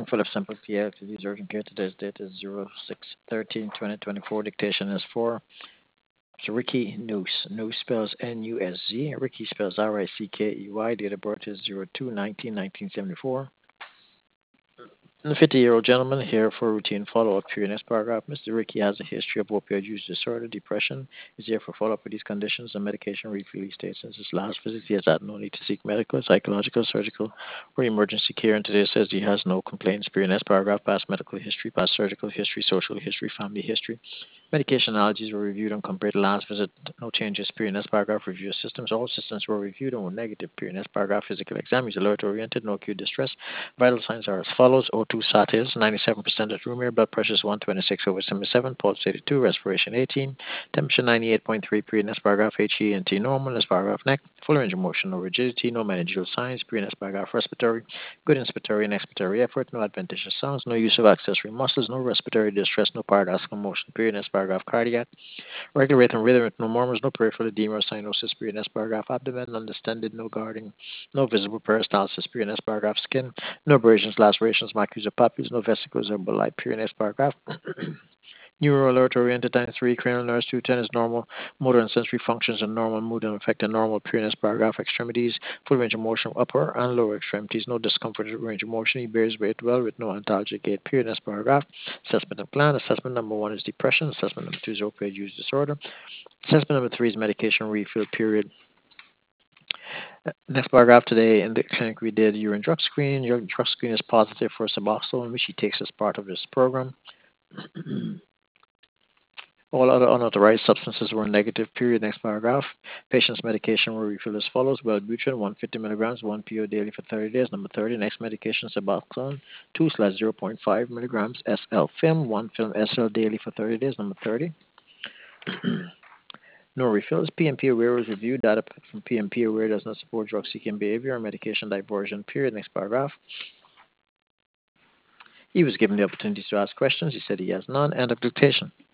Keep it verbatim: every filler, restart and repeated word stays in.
Philip Simple P L to these urgent care. Today's date is zero six thirteen twenty twenty-four. Dictation is for so Ricky Noose. Noose spells N U S Z. Ricky spells R I C K E Y. Date of birth is zero two nineteen nineteen seventy-four. A fifty-year-old gentleman here for routine follow-up period. Next paragraph. Mister Ricky has a history of opioid use disorder, depression. Is here for follow-up with these conditions and medication refill. He states since his last visit, he has had no need to seek medical, psychological, surgical, or emergency care. And today says he has no complaints. Period. Next paragraph. Past medical history, past surgical history, social history, family history. Medication allergies were reviewed and compared to last visit. No changes. Period. Next paragraph. Review of systems. All systems were reviewed and were negative. Period. Next paragraph. Physical exam. He's alert oriented. No acute distress. Vital signs are as follows: O two sat is ninety-seven percent at room air, blood pressure is one twenty-six over seventy-seven, pulse eighty-two, respiration eighteen, temperature ninety-eight point three. Period. Next paragraph. H E and T normal. Next paragraph. Neck. Full range of motion, no rigidity, no meningeal signs. Period. Next paragraph. Respiratory. Good inspiratory and expiratory effort, no adventitious sounds, no use of accessory muscles, no respiratory distress, no paradoxical motion. Period. Next paragraph. Cardiac. Regular rate and rhythm with no murmurs, no peripheral edema or cyanosis. Period. Next paragraph. Abdomen undistended, no guarding, no visible peristalsis. Period. Next paragraph. Skin. No abrasions, lacerations, macules or papules, no vesicles or bulli. Period. Next paragraph. Neuro alert oriented time three, cranial nerves two ten is normal, motor and sensory functions are normal, mood and affect are normal. Period. Next paragraph. Extremities, full range of motion, upper and lower extremities, no discomfort range of motion. He bears weight well with no antalgic gait. Period. Next paragraph. Assessment of plan. Assessment number one is depression. Assessment number two is opioid use disorder. Assessment number three is medication refill. Period. Next paragraph. Today in the clinic we did urine drug screen. Your drug screen is positive for Suboxone, which he takes as part of this program. All other unauthorized substances were negative. Period. Next paragraph. Patient's medication were refilled as follows: Wellbutrin, one hundred fifty milligrams, one P O daily for thirty days. Number thirty. Next medication, Suboxone, two slash zero point five milligrams S L film, one film S L daily for thirty days. Number thirty. No refills. P M P aware was reviewed. Data from P M P aware does not support drug seeking behavior or medication diversion. Period. Next paragraph. He was given the opportunity to ask questions. He said he has none. End of dictation.